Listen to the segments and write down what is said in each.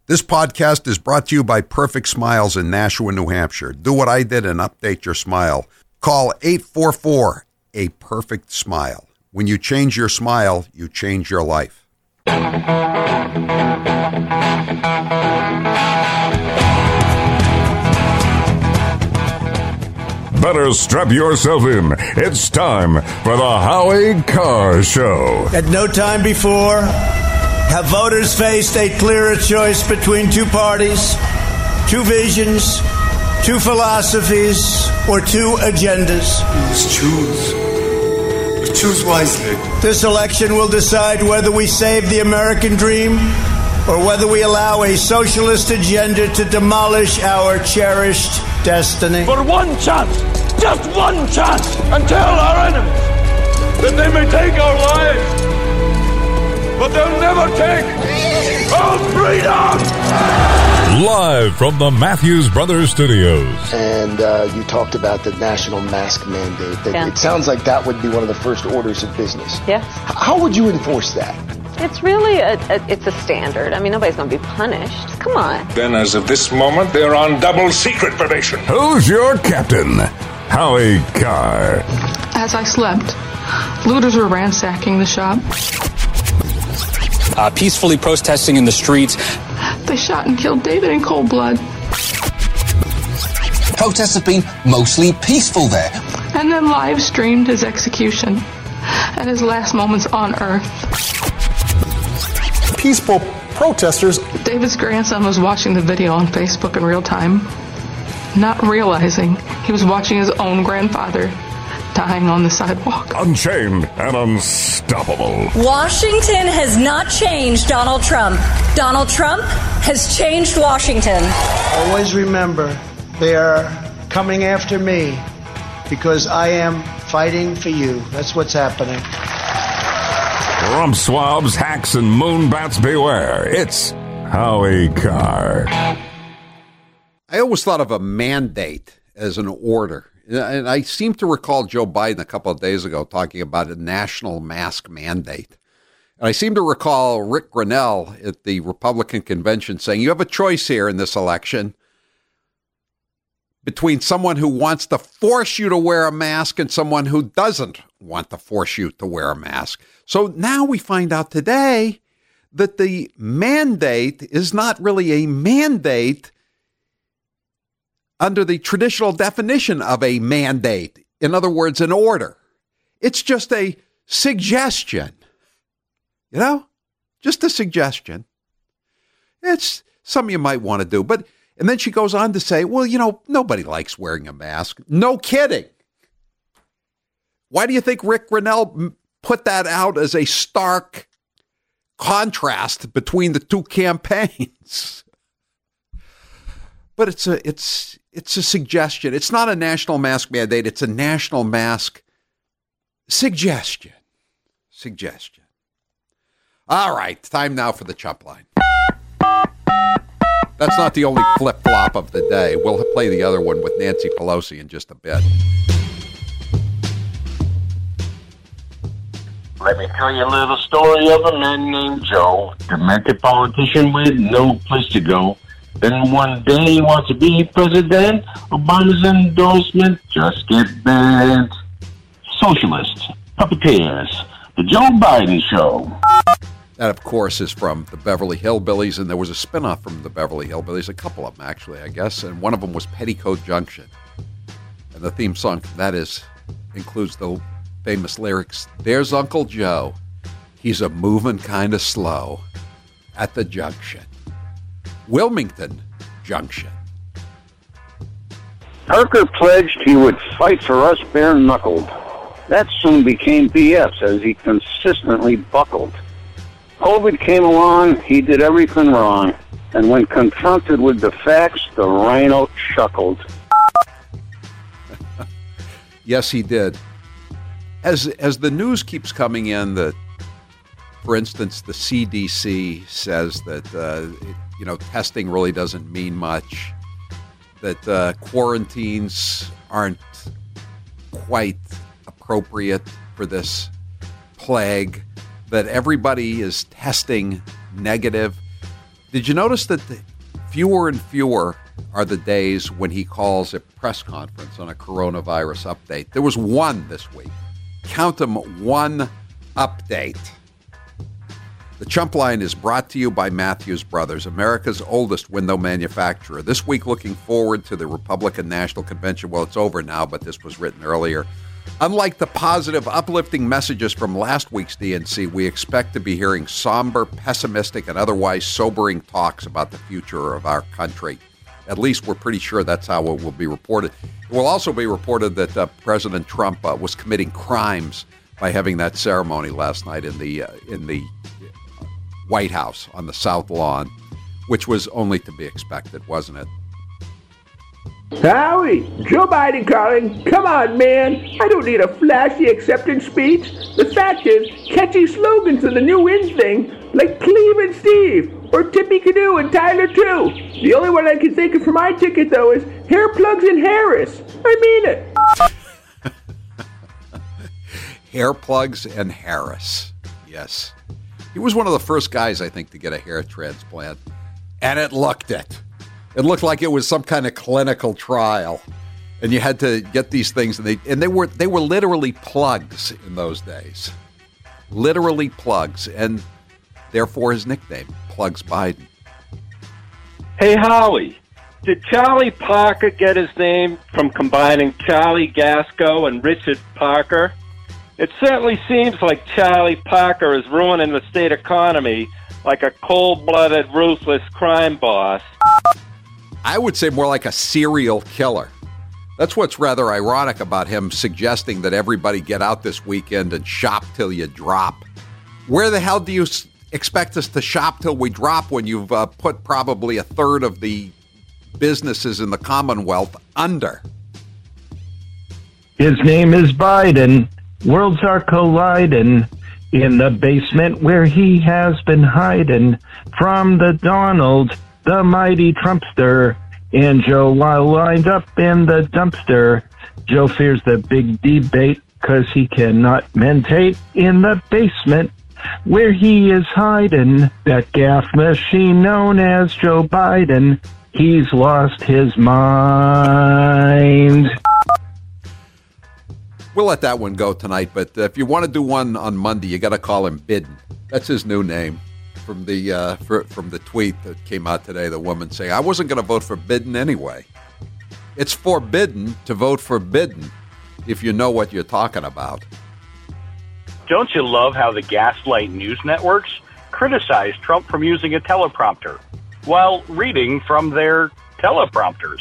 This podcast is brought to you by Perfect Smiles in Nashua, New Hampshire. Do what I did and update your smile. Call 844-A-PERFECT-SMILE. When you change your smile, you change your life. Better strap yourself in. It's time for the Howie Carr Show. At no time before have voters faced a clearer choice between two parties, two visions, two philosophies, or two agendas. Let's choose. Let's choose wisely. This election will decide whether we save the American dream or whether we allow a socialist agenda to demolish our cherished destiny. For one chance, just one chance, and tell our enemies that they may take our lives, but they'll never take our freedom! Live from the Matthews Brothers Studios. And you talked about the national mask mandate. Yeah. It sounds like that would be one of the first orders of business. Yes. How would you enforce that? It's really it's a standard. I mean, nobody's going to be punished. Come on. Then, as of this moment, they're on double secret probation. Who's your captain? Howie Carr. As I slept, looters were ransacking the shop. Peacefully protesting in the streets. They shot and killed David in cold blood. Protests have been mostly peaceful there. And then live streamed his execution and his last moments on Earth. Peaceful protesters. David's grandson was watching the video on Facebook in real time, not realizing he was watching his own grandfather dying on the sidewalk. Unchained and unstoppable. Washington has not changed Donald Trump. Donald Trump has changed Washington. Always remember, they are coming after me because I am fighting for you. That's what's happening. Rump swabs, hacks, and moonbats beware. It's Howie Carr. I always thought of a mandate as an order. And I seem to recall Joe Biden a couple of days ago talking about a national mask mandate. And I seem to recall Rick Grinnell at the Republican convention saying, you have a choice here in this election between someone who wants to force you to wear a mask and someone who doesn't want to force you to wear a mask. So now we find out today that the mandate is not really a mandate under the traditional definition of a mandate. In other words, an order. It's just a suggestion. You know, just a suggestion. It's something you might want to do. And then she goes on to say, well, you know, nobody likes wearing a mask. No kidding. Why do you think Rick Grinnell put that out as a stark contrast between the two campaigns? But it's a suggestion. It's not a national mask mandate. It's a national mask suggestion. Suggestion. All right, time now for the chump line. That's not the only flip-flop of the day. We'll play the other one with Nancy Pelosi in just a bit. Let me tell you a little story of a man named Joe, demented politician with no place to go. Then one day he wants to be president. Obama's endorsement just get bent. Socialists, puppeteers, the Joe Biden Show. That, of course, is from the Beverly Hillbillies, and there was a spinoff from the Beverly Hillbillies, a couple of them, actually, I guess, and one of them was Petticoat Junction. And the theme song from that includes the famous lyrics, there's Uncle Joe, he's a moving kind of slow at the junction. Wilmington Junction. Parker pledged he would fight for us bare-knuckled. That soon became BS as he consistently buckled. COVID came along, he did everything wrong, and when confronted with the facts, the rhino chuckled. Yes, he did. As the news keeps coming in that, for instance, the CDC says that testing really doesn't mean much, that quarantines aren't quite appropriate for this plague, that everybody is testing negative. Did you notice that fewer and fewer are the days when he calls a press conference on a coronavirus update? There was one this week. Count them, one update. The Chump Line is brought to you by Matthews Brothers, America's oldest window manufacturer. This week, looking forward to the Republican National Convention. Well, it's over now, but this was written earlier. Unlike the positive, uplifting messages from last week's DNC, we expect to be hearing somber, pessimistic, and otherwise sobering talks about the future of our country. At least we're pretty sure that's how it will be reported. It will also be reported that President Trump was committing crimes by having that ceremony last night in the White House on the South Lawn, which was only to be expected, wasn't it? Howie, Joe Biden calling. Come on, man. I don't need a flashy acceptance speech. The fact is, catchy slogans are the new in thing, like Cleve and Steve, or Tippy Canoe and Tyler too. The only one I can think of for my ticket, though, is Hair Plugs and Harris. I mean it. Hair Plugs and Harris. Yes. He was one of the first guys, I think, to get a hair transplant. And it looked it. It looked like it was some kind of clinical trial. And you had to get these things, and they were literally plugs in those days. Literally plugs, and therefore his nickname, Plugs Biden. Hey, Howie, did Charlie Parker get his name from combining Charlie Gasco and Richard Parker? It certainly seems like Charlie Parker is ruining the state economy like a cold-blooded, ruthless crime boss. I would say more like a serial killer. That's what's rather ironic about him suggesting that everybody get out this weekend and shop till you drop. Where the hell do you expect us to shop till we drop when you've put probably a third of the businesses in the Commonwealth under? His name is Biden. Worlds are colliding in the basement where he has been hiding from the Donald, the mighty Trumpster, and Joe while lined up in the dumpster. Joe fears the big debate because he cannot mentate in the basement where he is hiding. That gaffe machine known as Joe Biden, he's lost his mind. We'll let that one go tonight, but if you want to do one on Monday, you got to call him Biden. That's his new name from the tweet that came out today. The woman saying, I wasn't going to vote for Biden anyway. It's forbidden to vote for Biden if you know what you're talking about. Don't you love how the gaslight news networks criticize Trump from using a teleprompter while reading from their teleprompters?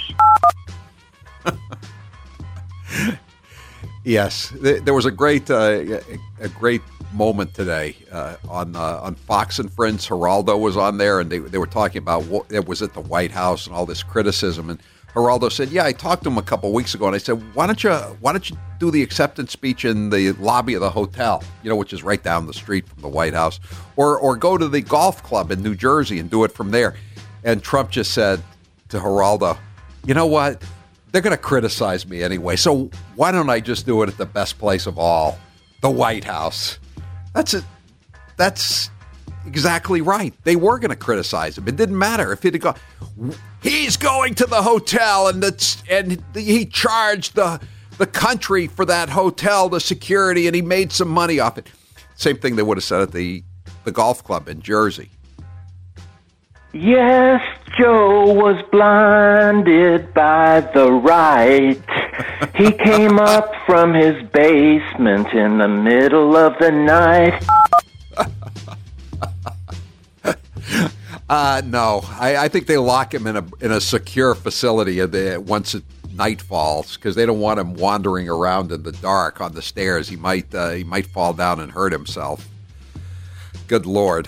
Yes, there was a great moment today on Fox and Friends. Geraldo was on there, and they were talking about what it was at the White House and all this criticism. And Geraldo said, "Yeah, I talked to him a couple of weeks ago, and I said, why don't you do the acceptance speech in the lobby of the hotel, which is right down the street from the White House, or go to the golf club in New Jersey and do it from there." And Trump just said to Geraldo, "You know what? They're going to criticize me anyway, so why don't I just do it at the best place of all, the White House?" That's it. That's exactly right. They were going to criticize him. It didn't matter if he'd gone, he's going to the hotel, and he charged the country for that hotel, the security, and he made some money off it. Same thing they would have said at the golf club in Jersey. Yes, Joe was blinded by the right. He came up from his basement in the middle of the night. No, I think they lock him in a secure facility once night falls, because they don't want him wandering around in the dark on the stairs. He might fall down and hurt himself. Good Lord.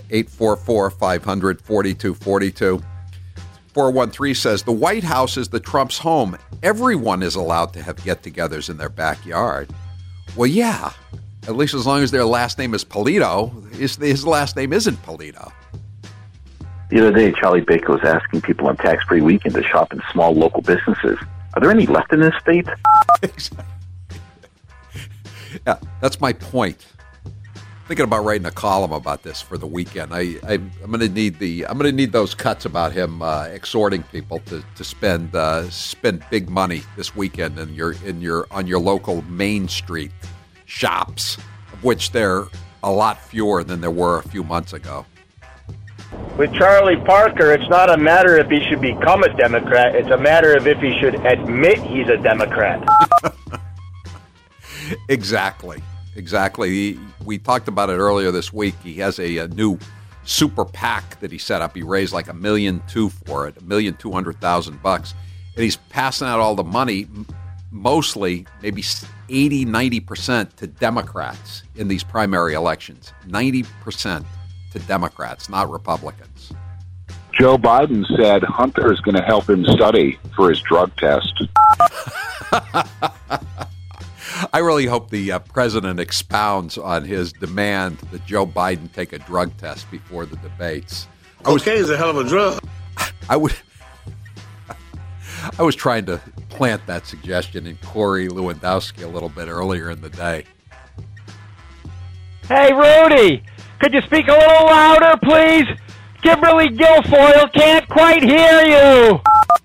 844-500-4242. 413 says, the White House is the Trump's home. Everyone is allowed to have get-togethers in their backyard. Well, yeah, at least as long as their last name is Polito. His last name isn't Polito. The other day, Charlie Baker was asking people on tax-free weekend to shop in small local businesses. Are there any left in this state? Yeah, that's my point. Thinking about writing a column about this for the weekend. I'm going to need those cuts about him exhorting people to spend big money this weekend on your local Main Street shops, of which there are a lot fewer than there were a few months ago. With Charlie Parker, it's not a matter if he should become a Democrat. It's a matter of if he should admit he's a Democrat. Exactly. We talked about it earlier this week. He has a new super PAC that he set up. He raised like $1.2 million for it, $1,200,000, and he's passing out all the money, mostly maybe 80-90% to Democrats in these primary elections. 90% to Democrats, not Republicans. Joe Biden said Hunter is going to help him study for his drug test. I really hope the president expounds on his demand that Joe Biden take a drug test before the debates. Cocaine is a hell of a drug. I was trying to plant that suggestion in Corey Lewandowski a little bit earlier in the day. Hey, Rudy, could you speak a little louder, please? Kimberly Guilfoyle can't quite hear you.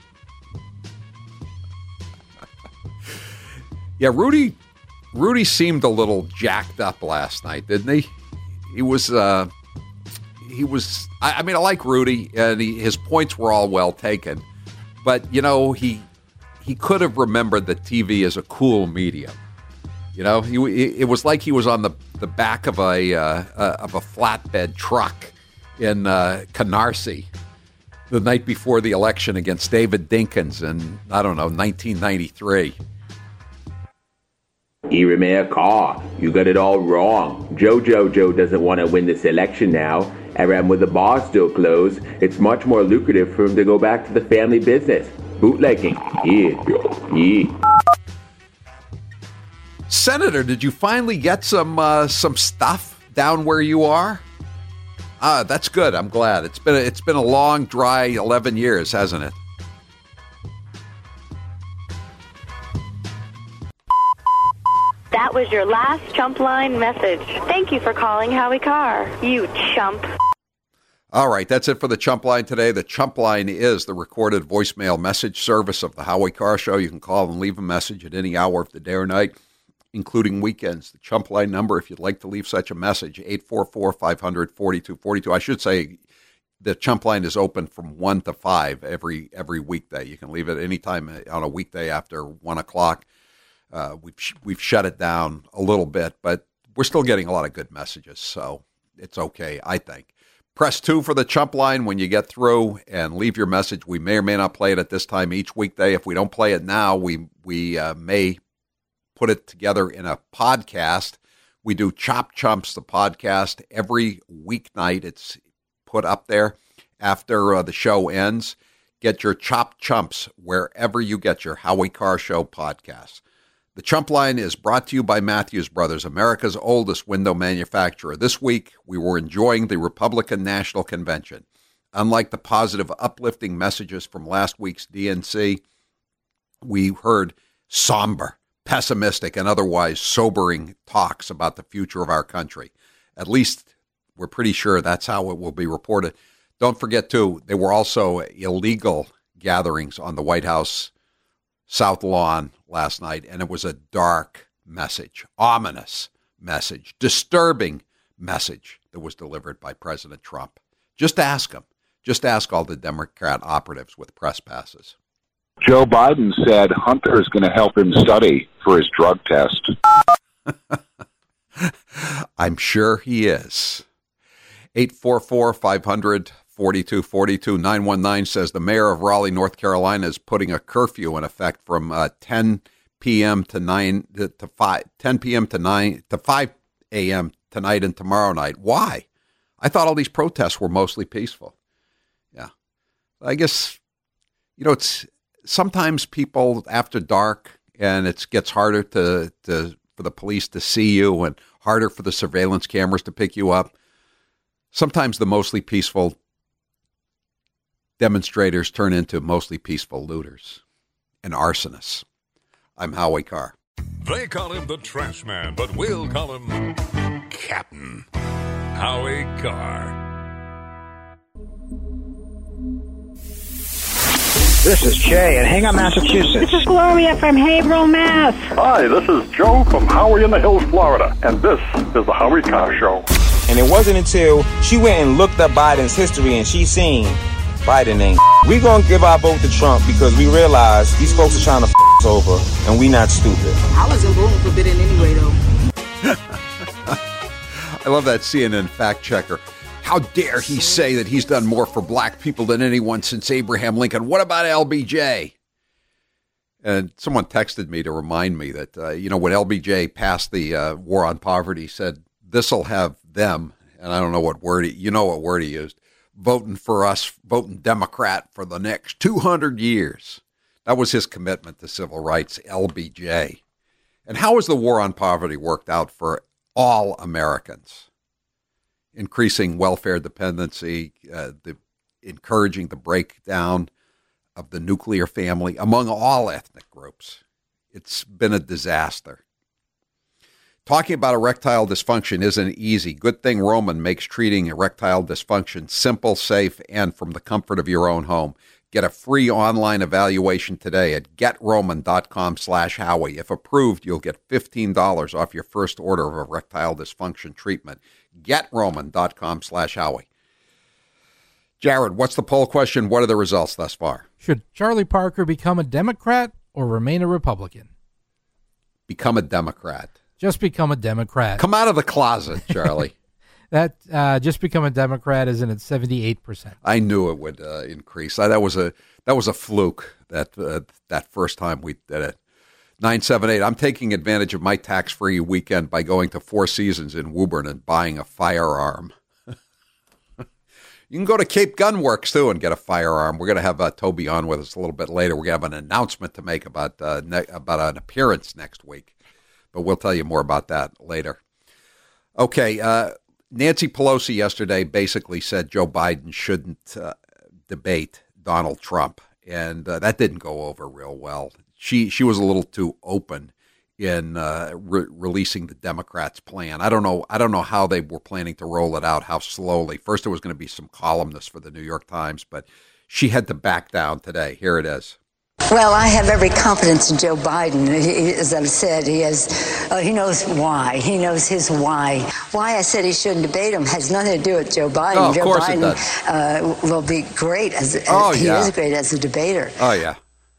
Yeah, Rudy seemed a little jacked up last night, didn't he? He was. I like Rudy, and his points were all well taken, but he could have remembered that TV is a cool medium. It was like he was on the back of a flatbed truck in Canarsie the night before the election against David Dinkins in 1993. Iremea Carr, you got it all wrong. Joe doesn't want to win this election now. And with the bar still closed, it's much more lucrative for him to go back to the family business. Bootlegging. Yeah. Senator, did you finally get some stuff down where you are? That's good. I'm glad. It's been a long, dry 11 years, hasn't it? That was your last Chump Line message. Thank you for calling Howie Carr, you chump. All right, that's it for the Chump Line today. The Chump Line is the recorded voicemail message service of the Howie Carr Show. You can call and leave a message at any hour of the day or night, including weekends. The Chump Line number, if you'd like to leave such a message, 844-500-4242. I should say the Chump Line is open from 1 to 5 every weekday. You can leave it anytime on a weekday after 1 o'clock. We've shut it down a little bit, but we're still getting a lot of good messages, so it's okay, I think. Press 2 for the Chump Line when you get through and leave your message. We may or may not play it at this time each weekday. If we don't play it now, we may put it together in a podcast. We do Chop Chumps, the podcast, every weeknight. It's put up there after the show ends. Get your Chop Chumps wherever you get your Howie Carr Show podcasts. The Chump Line is brought to you by Matthews Brothers, America's oldest window manufacturer. This week, we were enjoying the Republican National Convention. Unlike the positive, uplifting messages from last week's DNC, we heard somber, pessimistic, and otherwise sobering talks about the future of our country. At least we're pretty sure that's how it will be reported. Don't forget, too, there were also illegal gatherings on the White House South Lawn last night, and it was a dark message, ominous message, disturbing message that was delivered by President Trump. Just ask him. Just ask all the Democrat operatives with press passes. Joe Biden said Hunter is going to help him study for his drug test. I'm sure he is. 844-500-4242. 919 says the mayor of Raleigh, North Carolina, is putting a curfew in effect from 10 p.m. to 5 a.m. tonight and tomorrow night. Why? I thought all these protests were mostly peaceful. Yeah. I guess, it's sometimes people after dark and it gets harder for the police to see you and harder for the surveillance cameras to pick you up. Sometimes the mostly peaceful demonstrators turn into mostly peaceful looters and arsonists. I'm Howie Carr. They call him the Trash Man, but we'll call him Captain. Howie Carr. This is Jay in Hingham, Massachusetts. This is Gloria from Haverhill, Mass. Hi, this is Joe from Howie in the Hills, Florida, and this is the Howie Carr Show. And it wasn't until she went and looked up Biden's history and she seen Biden ain't. We gonna give our vote to Trump because we realize these folks are trying to us over, and we not stupid. I wasn't voting for Biden anyway, though. I love that CNN fact checker. How dare he say that he's done more for black people than anyone since Abraham Lincoln? What about LBJ? And someone texted me to remind me that, when LBJ passed the war on poverty, said, this'll have them, and I don't know what word he used, voting for us, voting Democrat for the next 200 years. That was his commitment to civil rights, LBJ. And how has the war on poverty worked out for all Americans? Increasing welfare dependency, encouraging the breakdown of the nuclear family among all ethnic groups. It's been a disaster. Talking about erectile dysfunction isn't easy. Good thing Roman makes treating erectile dysfunction simple, safe, and from the comfort of your own home. Get a free online evaluation today at GetRoman.com/Howie. If approved, you'll get $15 off your first order of erectile dysfunction treatment. GetRoman.com/Howie. Jared, what's the poll question? What are the results thus far? Should Charlie Parker become a Democrat or remain a Republican? Become a Democrat. Just become a Democrat. Come out of the closet, Charlie. That just become a Democrat isn't at 78%. I knew it would increase. That was a fluke that first time we did it. 978. I'm taking advantage of my tax-free weekend by going to Four Seasons in Woburn and buying a firearm. You can go to Cape Gun Works too and get a firearm. We're going to have Toby on with us a little bit later. We're going to have an announcement to make about an appearance next week, but we'll tell you more about that later. Okay. Nancy Pelosi yesterday basically said Joe Biden shouldn't debate Donald Trump, and that didn't go over real well. She was a little too open in releasing the Democrats' plan. I don't know how they were planning to roll it out, how slowly. First, there was going to be some columnists for the New York Times, but she had to back down today. Here it is. Well, I have every confidence in Joe Biden. As I've said, he knows why. He knows his why. Why I said he shouldn't debate him has nothing to do with Joe Biden. Oh, of Joe course Biden it does. Will be great he is great as a debater. Oh, yeah.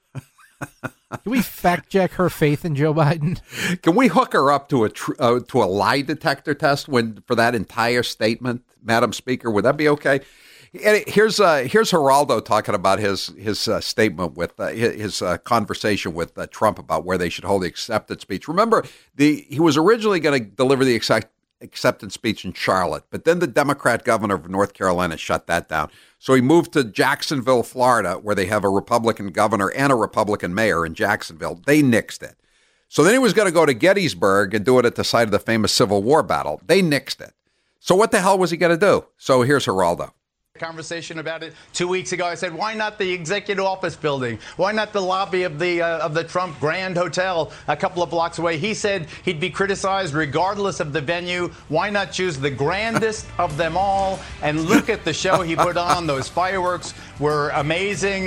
Can we fact check her faith in Joe Biden? Can we hook her up to a lie detector test for that entire statement, Madam Speaker? Would that be okay? And here's Geraldo talking about his statement with his conversation with Trump about where they should hold the acceptance speech. Remember, he was originally going to deliver the acceptance speech in Charlotte, but then the Democrat governor of North Carolina shut that down. So he moved to Jacksonville, Florida, where they have a Republican governor and a Republican mayor in Jacksonville. They nixed it. So then he was going to go to Gettysburg and do it at the site of the famous Civil War battle. They nixed it. So what the hell was he going to do? So here's Geraldo. Conversation about it 2 weeks ago. I said, why not the executive office building? Why not the lobby of the Trump Grand Hotel a couple of blocks away? He said he'd be criticized regardless of the venue. Why not choose the grandest of them all? And look at the show he put on. Those fireworks were amazing.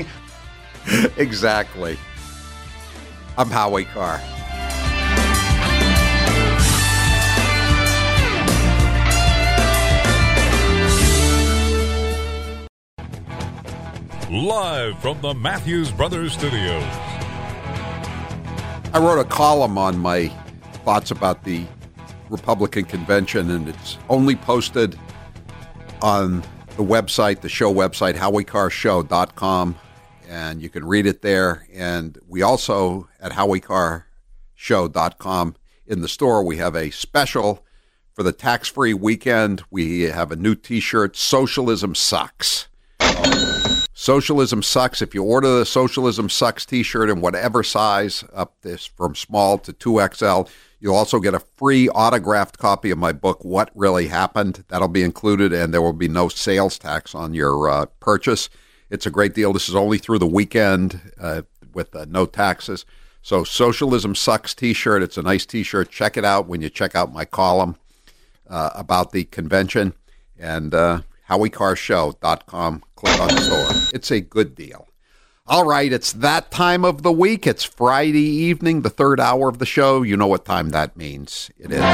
Exactly. I'm Howie Carr. Live from the Matthews Brothers Studios. I wrote a column on my thoughts about the Republican convention, and it's only posted on the website, the show website, HowieCarrShow.com, and you can read it there. And we also, at HowieCarrShow.com, in the store, we have a special for the tax-free weekend. We have a new T-shirt, Socialism Sucks. Socialism Sucks. If you order the Socialism Sucks T-shirt in whatever size, up this from small to 2XL, you'll also get a free autographed copy of my book, What Really Happened. That'll be included, and there will be no sales tax on your purchase. It's a great deal. This is only through the weekend with no taxes. So Socialism Sucks T-shirt. It's a nice T-shirt. Check it out when you check out my column about the convention. And HowieCarShow.com, click on store. It's a good deal. All right, it's that time of the week. It's Friday evening, the third hour of the show. You know what time that means. It is.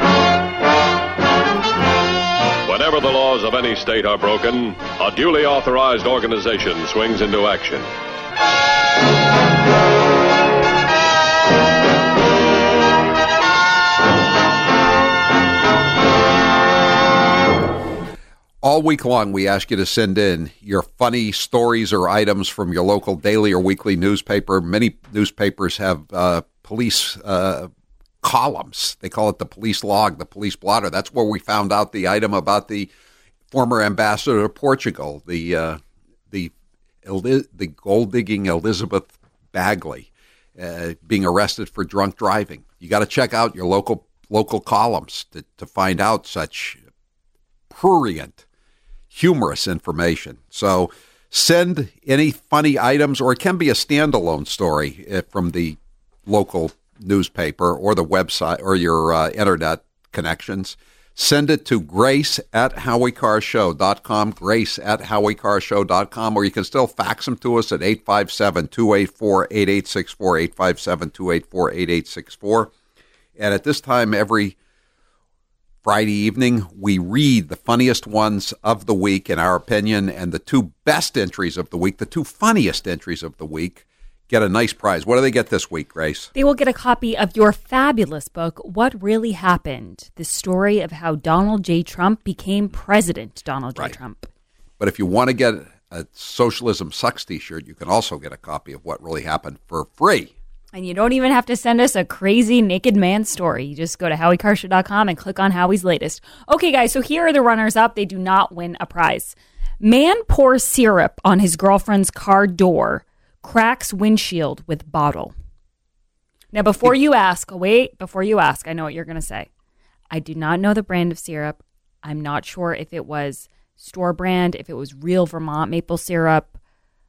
Whenever the laws of any state are broken, a duly authorized organization swings into action. All week long, we ask you to send in your funny stories or items from your local daily or weekly newspaper. Many newspapers have police columns. They call it the police log, the police blotter. That's where we found out the item about the former ambassador to Portugal, the gold-digging Elizabeth Bagley, being arrested for drunk driving. You got to check out your local columns to find out such prurient, humorous information. So send any funny items, or it can be a standalone story from the local newspaper or the website or your internet connections. Send it to grace@HowieCarShow.com, grace@HowieCarShow.com, or you can still fax them to us at 857-284-8864, 857-284-8864. And at this time every Friday evening, we read the funniest ones of the week, in our opinion, and the two best entries of the week, the two funniest entries of the week, get a nice prize. What do they get this week, Grace? They will get a copy of your fabulous book, What Really Happened? The Story of How Donald J. Trump Became President Donald J. Trump. But if you want to get a Socialism Sucks t-shirt, you can also get a copy of What Really Happened for free. And you don't even have to send us a crazy naked man story. You just go to HowieCarShow.com and click on Howie's latest. Okay, guys, so here are the runners-up. They do not win a prize. Man pours syrup on his girlfriend's car door, cracks windshield with bottle. Now, before you ask, I know what you're going to say. I do not know the brand of syrup. I'm not sure if it was store brand, if it was real Vermont maple syrup.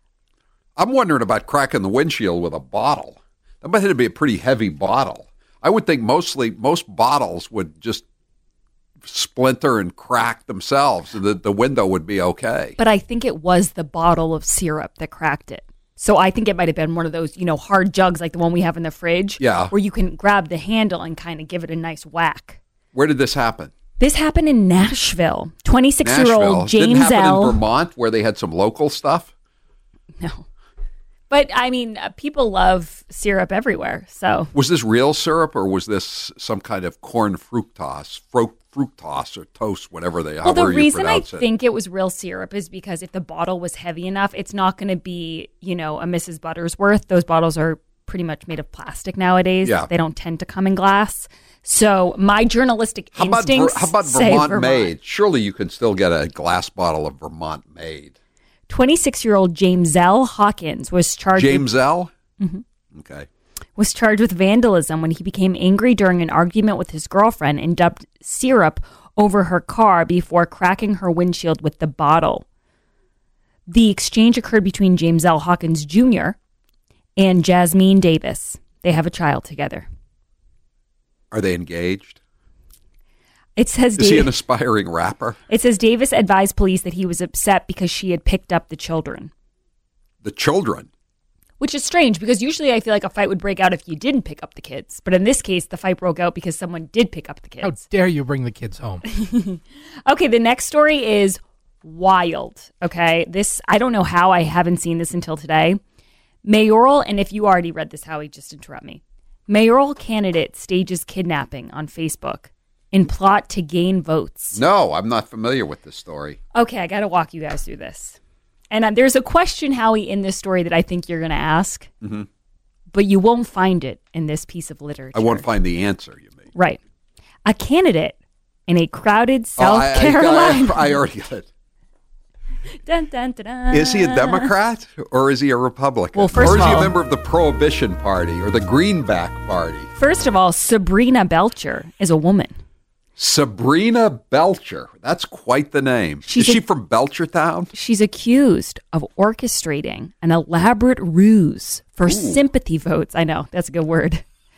I'm wondering about cracking the windshield with a bottle. That might have to be a pretty heavy bottle. I would think most bottles would just splinter and crack themselves. The window would be okay. But I think it was the bottle of syrup that cracked it. So I think it might have been one of those, hard jugs like the one we have in the fridge. Yeah. Where you can grab the handle and kind of give it a nice whack. Where did this happen? This happened in Nashville. 26-year-old James Didn't happen L. in Vermont where they had some local stuff? No. But, I mean, people love syrup everywhere, so. Was this real syrup, or was this some kind of corn fructose or toast, whatever they are? Well, the reason I think it was real syrup is because if the bottle was heavy enough, it's not going to be, a Mrs. Buttersworth. Those bottles are pretty much made of plastic nowadays. Yeah. They don't tend to come in glass. So my journalistic instincts How about say Vermont made? Surely you can still get a glass bottle of Vermont made. 26-year-old James L. Hawkins was charged. James L.? Mm-hmm. Okay. Was charged with vandalism when he became angry during an argument with his girlfriend and dumped syrup over her car before cracking her windshield with the bottle. The exchange occurred between James L. Hawkins Jr. and Jasmine Davis. They have a child together. Are they engaged? It says Is he an aspiring rapper? It says Davis advised police that he was upset because she had picked up the children. The children? Which is strange because usually I feel like a fight would break out if you didn't pick up the kids. But in this case, the fight broke out because someone did pick up the kids. How dare you bring the kids home? Okay, the next story is wild. Okay, I don't know how I haven't seen this until today. Mayoral, and if you already read this, Howie, just interrupt me. Mayoral candidate stages kidnapping on Facebook in plot to gain votes. No, I'm not familiar with this story. Okay, I got to walk you guys through this. And there's a question, Howie, in this story that I think you're going to ask, but you won't find it in this piece of literature. I won't find the answer, you mean. Right. A candidate in a crowded South Carolina. I already got it. Dun, dun, dun, dun. Is he a Democrat or is he a Republican? Well, first or is of he all, a member of the Prohibition Party or the Greenback Party? First of all, Sabrina Belcher is a woman. Sabrina Belcher. That's quite the name. Is she from Belchertown? She's accused of orchestrating an elaborate ruse for sympathy votes. I know, that's a good word.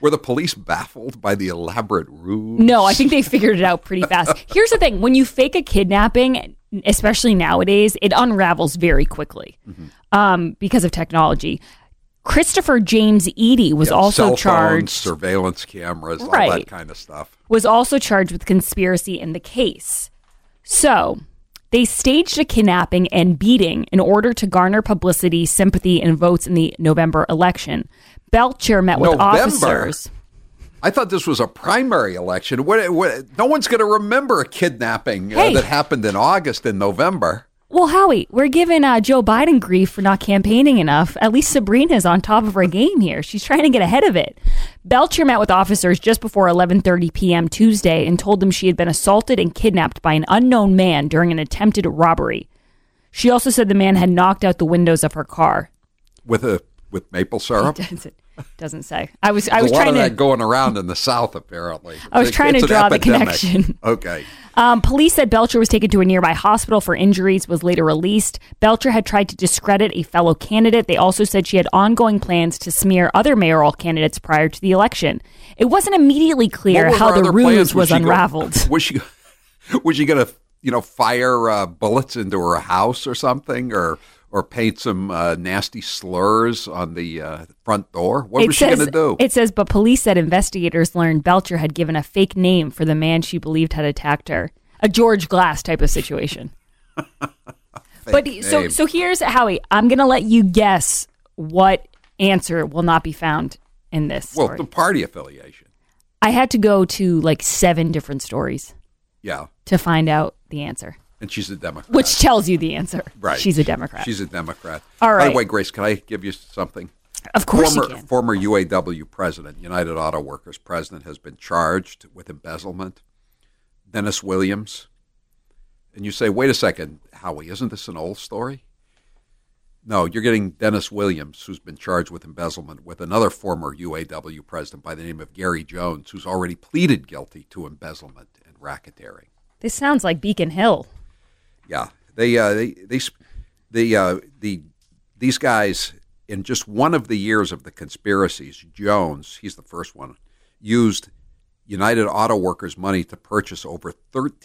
Were the police baffled by the elaborate ruse? No, I think they figured it out pretty fast. Here's the thing. When you fake a kidnapping, especially nowadays, it unravels very quickly because of technology. Christopher James Eady was also cell charged. phones, surveillance cameras, all Right. that kind of stuff. Was also charged with conspiracy in the case. So they staged a kidnapping and beating in order to garner publicity, sympathy, and votes in the November election. Belcher met with officers. I thought this was a primary election. No one's going to remember a kidnapping that happened in August and November. Well, Howie, we're giving Joe Biden grief for not campaigning enough. At least Sabrina's on top of her game here. She's trying to get ahead of it. Belcher met with officers just before 11:30 p.m. Tuesday and told them she had been assaulted and kidnapped by an unknown man during an attempted robbery. She also said the man had knocked out the windows of her car. With maple syrup? Doesn't say. I was There's a lot trying of to that going around in the South, apparently. I was trying to It's an draw the epidemic. connection. Okay. Police said Belcher was taken to a nearby hospital for injuries, was later released. Belcher had tried to discredit a fellow candidate. They also said she had ongoing plans to smear other mayoral candidates prior to the election. It wasn't immediately clear What were how her the other plans? ruse was unraveled. Was she going to fire bullets into her house or something, or paint some nasty slurs on the front door? What was she going to do? It says, but police said investigators learned Belcher had given a fake name for the man she believed had attacked her. A George Glass type of situation. But so here's Howie. I'm going to let you guess what answer will not be found in this story. Well, the party affiliation. I had to go to like 7 different stories. Yeah. To find out the answer. And she's a Democrat. Which tells you the answer. Right. She's a Democrat. She's a Democrat. All right. By the way, Grace, can I give you something? Of course you can. Former UAW president, United Auto Workers president, has been charged with embezzlement. Dennis Williams. And you say, wait a second, Howie, isn't this an old story? No, you're getting Dennis Williams, who's been charged with embezzlement, with another former UAW president by the name of Gary Jones, who's already pleaded guilty to embezzlement and racketeering. This sounds like Beacon Hill. Yeah, these guys, in just one of the years of the conspiracies, Jones, he's the first one, used United Auto Workers money to purchase over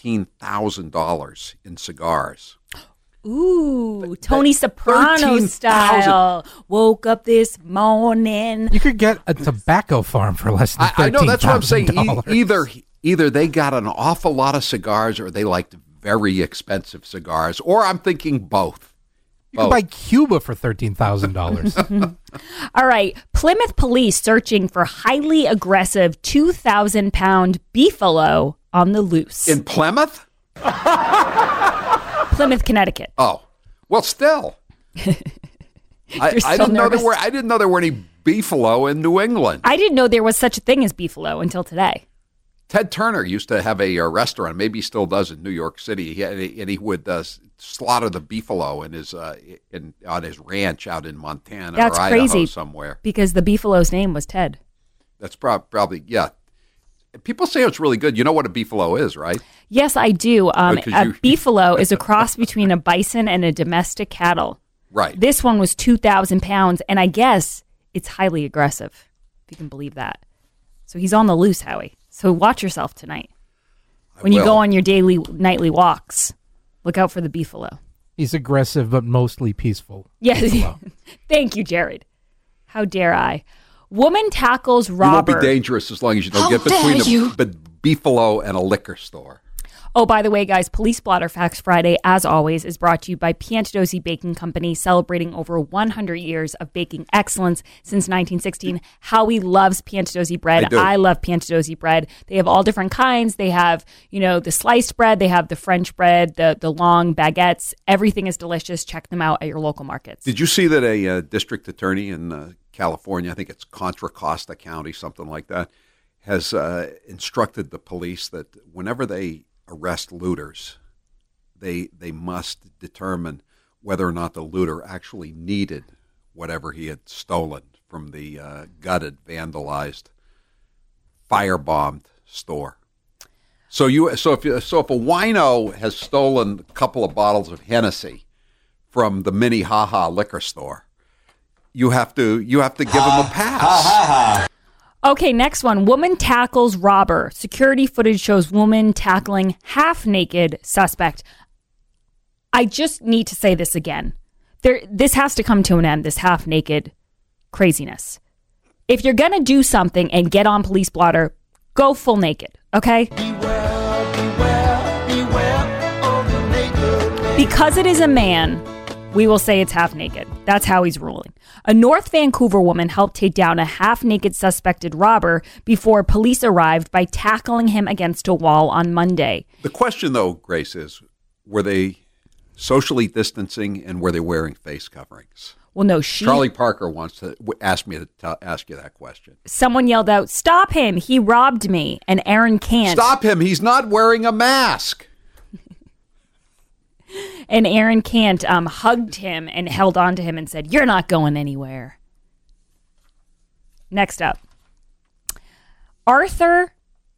$13,000 in cigars. Ooh, Tony Soprano style. Woke up this morning. You could get a tobacco farm for less than $13,000. I know, that's what I'm saying. Either they got an awful lot of cigars or they liked very expensive cigars, or I'm thinking both. You could buy Cuba for $13,000. All right. Plymouth police searching for highly aggressive 2,000-pound beefalo on the loose. In Plymouth? Plymouth, Connecticut. Oh, well, still. I didn't know there were any beefalo in New England. I didn't know there was such a thing as beefalo until today. Ted Turner used to have a restaurant, maybe he still does in New York City, and he would slaughter the beefalo on his ranch out in Montana That's or Idaho crazy somewhere. Because the beefalo's name was Ted. That's probably, yeah. People say it's really good. You know what a beefalo is, right? Yes, I do. A beefalo is a cross between a bison and a domestic cattle. Right. This one was 2,000 pounds, and I guess it's highly aggressive, if you can believe that. So he's on the loose, Howie. So watch yourself tonight. When you go on your nightly walks, look out for the beefalo. He's aggressive, but mostly peaceful. Yes. Thank you, Jared. How dare I? Woman tackles robber. You won't be dangerous as long as you don't get between the beefalo and a liquor store. Oh, by the way, guys, Police Blotter Facts Friday, as always, is brought to you by Piantadosi Baking Company, celebrating over 100 years of baking excellence since 1916. Howie loves Piantadosi bread. I love Piantadosi bread. They have all different kinds. They have, the sliced bread. They have the French bread, the long baguettes. Everything is delicious. Check them out at your local markets. Did you see that a district attorney in California, I think it's Contra Costa County, something like that, has instructed the police that whenever they arrest looters, they must determine whether or not the looter actually needed whatever he had stolen from the gutted, vandalized, firebombed store. So if a wino has stolen a couple of bottles of Hennessy from the Minnehaha liquor store, you have to give him a pass. Okay, next one. Woman tackles robber. Security footage shows woman tackling half-naked suspect. I just need to say this again. This has to come to an end, this half-naked craziness. If you're going to do something and get on police blotter, go full naked, okay? Because it is a man, we will say it's half naked. That's how he's ruling. A North Vancouver woman helped take down a half-naked suspected robber before police arrived by tackling him against a wall on Monday. The question, though, Grace, is were they socially distancing and were they wearing face coverings? Well, no, Charlie Parker wants to ask me to ask you that question. Someone yelled out, "Stop him! He robbed me!" And Aaron Kant. Stop him! He's not wearing a mask. And Aaron Kant hugged him and held on to him and said, "You're not going anywhere." Next up, Arthur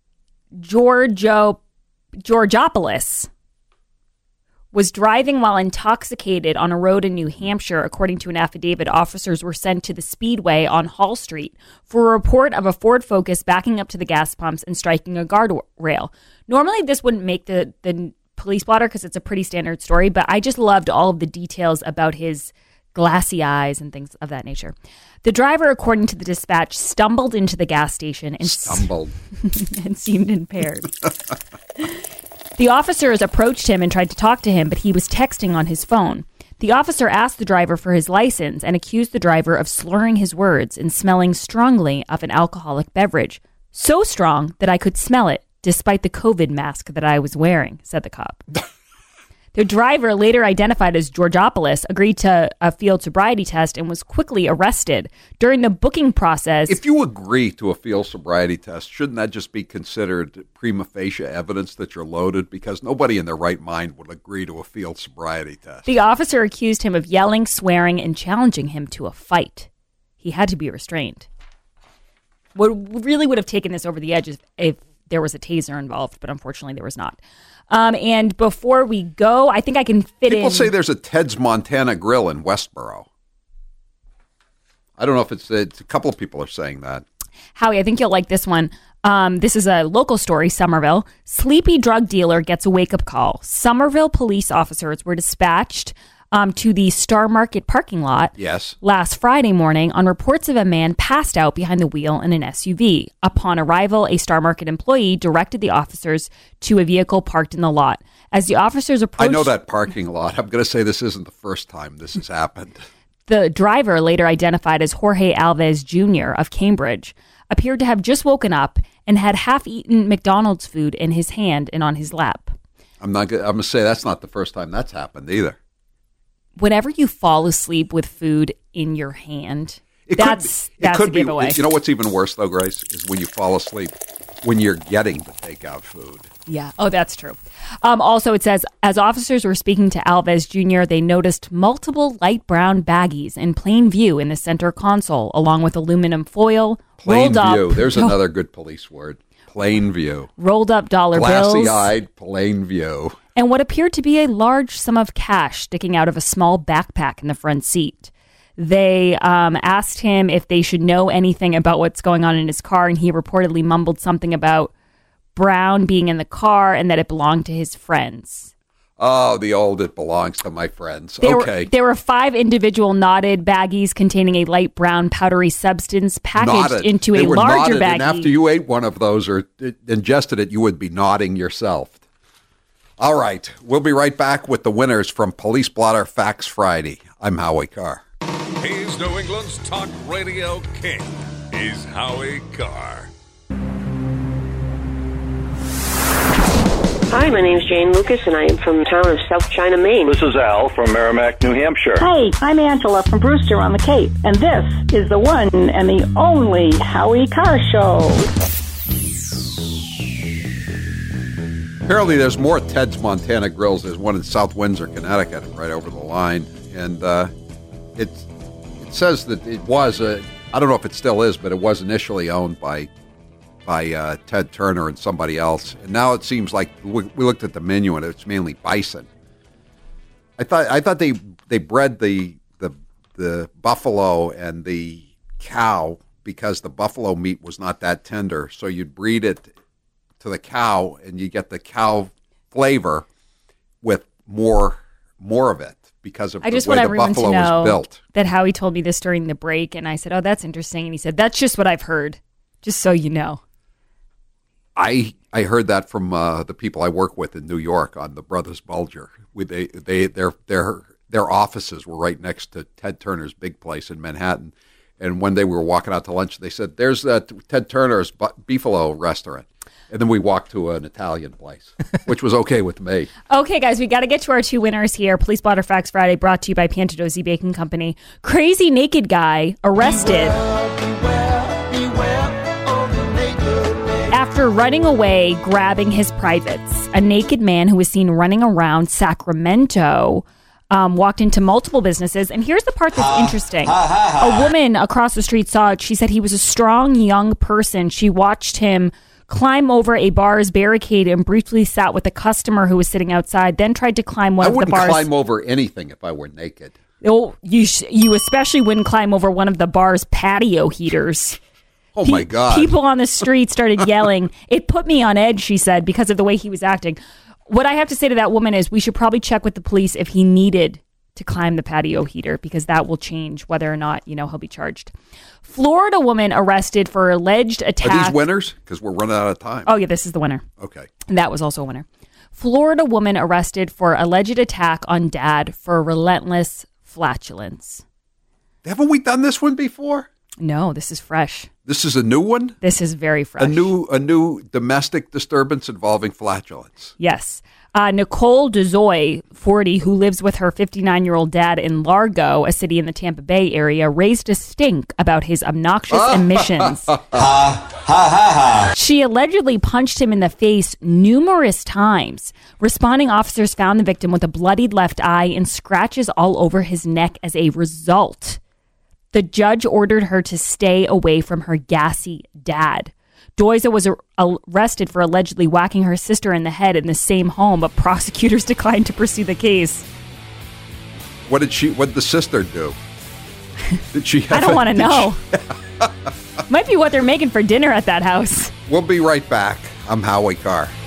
Georgopoulos was driving while intoxicated on a road in New Hampshire. According to an affidavit, officers were sent to the Speedway on Hall Street for a report of a Ford Focus backing up to the gas pumps and striking a guardrail. Normally, this wouldn't make the police blotter because it's a pretty standard story, but I just loved all of the details about his glassy eyes and things of that nature. The driver, according to the dispatch, stumbled into the gas station and and seemed impaired. The officers approached him and tried to talk to him, but he was texting on his phone. The officer asked the driver for his license and accused the driver of slurring his words and smelling strongly of an alcoholic beverage. So strong that I could smell it, despite the COVID mask that I was wearing, said the cop. The driver, later identified as Georgopoulos, agreed to a field sobriety test and was quickly arrested. During the booking process... If you agree to a field sobriety test, shouldn't that just be considered prima facie evidence that you're loaded? Because nobody in their right mind would agree to a field sobriety test. The officer accused him of yelling, swearing, and challenging him to a fight. He had to be restrained. What really would have taken this over the edge if there was a taser involved, but unfortunately there was not. And before we go, I think I can fit in... People say there's a Ted's Montana Grill in Westboro. I don't know if it's a couple of people are saying that. Howie, I think you'll like this one. This is a local story, Somerville. Sleepy drug dealer gets a wake-up call. Somerville police officers were dispatched to the Star Market parking lot last Friday morning on reports of a man passed out behind the wheel in an SUV. Upon arrival, a Star Market employee directed the officers to a vehicle parked in the lot. As the officers approached... I know that parking lot. I'm going to say this isn't the first time this has happened. The driver, later identified as Jorge Alves Jr. of Cambridge, appeared to have just woken up and had half-eaten McDonald's food in his hand and on his lap. I'm going to say that's not the first time that's happened either. Whenever you fall asleep with food in your hand, that's a giveaway. You know what's even worse, though, Grace, is when you fall asleep when you're getting the takeout food. Yeah. Oh, that's true. Also, it says, as officers were speaking to Alves Jr., they noticed multiple light brown baggies in plain view in the center console, along with aluminum foil, plain view. There's another good police word. Plain view. Rolled up dollar bills. Glassy-eyed, plain view. And what appeared to be a large sum of cash sticking out of a small backpack in the front seat. They asked him if they should know anything about what's going on in his car, and he reportedly mumbled something about Brown being in the car and that it belonged to his friends. Oh, the old "it belongs to my friends." There were 5 individual knotted baggies containing a light brown powdery substance packaged into a larger baggie. And after you ate one of those or ingested it, you would be nodding yourself. All right, we'll be right back with the winners from Police Blotter Facts Friday. I'm Howie Carr. He's New England's talk radio king. He's Howie Carr. Hi, my name's Jane Lucas, and I am from the town of South China, Maine. This is Al from Merrimack, New Hampshire. Hey, I'm Angela from Brewster on the Cape, and this is the one and the only Howie Carr Show. Apparently there's more Ted's Montana Grills. There's one in South Windsor, Connecticut, right over the line. And it says that it was, I don't know if it still is, but it was initially owned by Ted Turner and somebody else. And now it seems like we looked at the menu and it's mainly bison. I thought they bred the buffalo and the cow because the buffalo meat was not that tender. So you'd breed it to the cow, and you get the cow flavor with more of it because of I just the way want the everyone buffalo to know was built. that Howie told me this during the break, and I said, "Oh, that's interesting." And he said, "That's just what I've heard, just so you know." I heard that from the people I work with in New York on the Brothers Bulger. Their offices were right next to Ted Turner's big place in Manhattan. And when they were walking out to lunch, they said, "There's Ted Turner's Beefalo restaurant." And then we walked to an Italian place, which was okay with me. Okay, guys, we got to get to our two winners here. Police Blotter Facts Friday, brought to you by Pantadozi Baking Company. Crazy naked guy arrested after running away, grabbing his privates. A naked man who was seen running around Sacramento walked into multiple businesses. And here's the part that's interesting. A woman across the street saw it. She said he was a strong young person. She watched him climb over a bar's barricade and briefly sat with a customer who was sitting outside, then tried to climb one of the bars. I wouldn't climb over anything if I were naked. Oh, you especially wouldn't climb over one of the bar's patio heaters. Oh, my God. People on the street started yelling. It put me on edge, she said, because of the way he was acting. What I have to say to that woman is we should probably check with the police if he needed to climb the patio heater, because that will change whether or not, he'll be charged. Florida woman arrested for alleged attack. Are these winners? Because we're running out of time. Oh, yeah, this is the winner. Okay. And that was also a winner. Florida woman arrested for alleged attack on dad for relentless flatulence. Haven't we done this one before? No, this is fresh. This is a new one? This is very fresh. A new domestic disturbance involving flatulence. Yes. Nicole DeZoy, 40, who lives with her 59-year-old dad in Largo, a city in the Tampa Bay area, raised a stink about his obnoxious emissions. She allegedly punched him in the face numerous times. Responding officers found the victim with a bloodied left eye and scratches all over his neck as a result. The judge ordered her to stay away from her gassy dad. Doiza was arrested for allegedly whacking her sister in the head in the same home, but prosecutors declined to pursue the case. What did the sister do? Did she have I don't want to know. Might be what they're making for dinner at that house. We'll be right back. I'm Howie Carr.